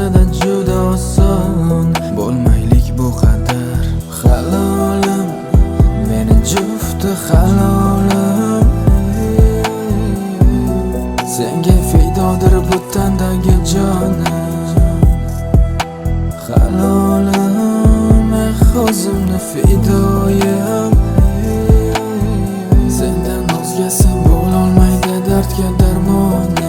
aslida juda oson, bo'lmaylik bu qadar. Halolim, meni jufti halolim, senga fidodir bu tandagi jonim. Halolim, o'zimni fidoyim, sendan o'zgasi bo'lolmaydi dardga darmonim.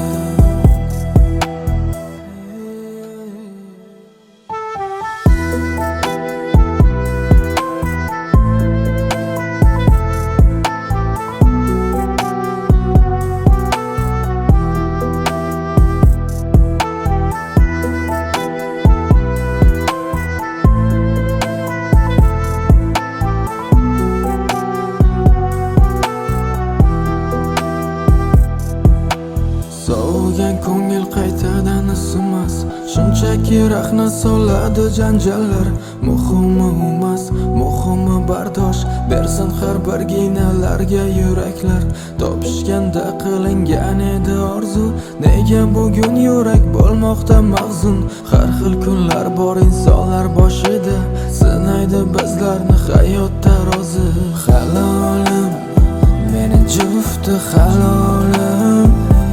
Sovigan ko'ngil qaytadan isimas, shunchaki rahna soladi janjallar. Muhimi emas, muhimi bardosh bersin har bir ginalarga yuraklar. Topishganda qilingan edi orzu, nega bugun yurak bo'lmoqda mahzun? Har xil kunlar bor insonlar boshida, sinaydi bizlarni hayot tarozi. Halolim, meni jufti halolim,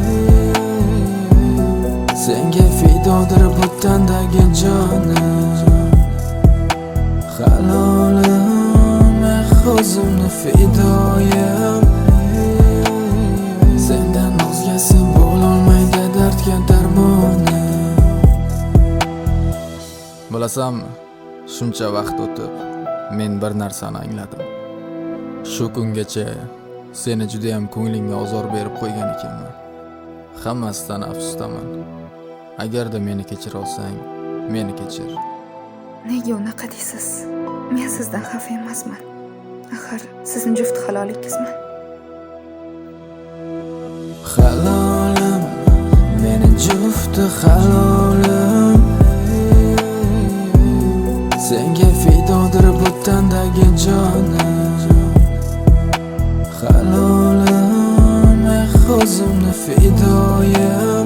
senga fidodir bu tandagi jonim. Halolim, o'zimni fidoyim, sendan o'zgasi bo'lolmaydi dardga darmonim. Bilasanmi, shuncha vaqt o'tib men bir narsani angladim. Shu kungacha seni juda ham ko'nglingga ozor berib qo'ygan ekanman. Hammasidan afsusdaman. Agarda meni kechira olsang, meni kechir. Nega unaqa deysiz? Men sizdan xafa emasman. Axir sizning juft halolingizman. Halolim, meni jufti halolim, senga fidodir bu tandagi jonim. Halolim, o'zimni fidoyim,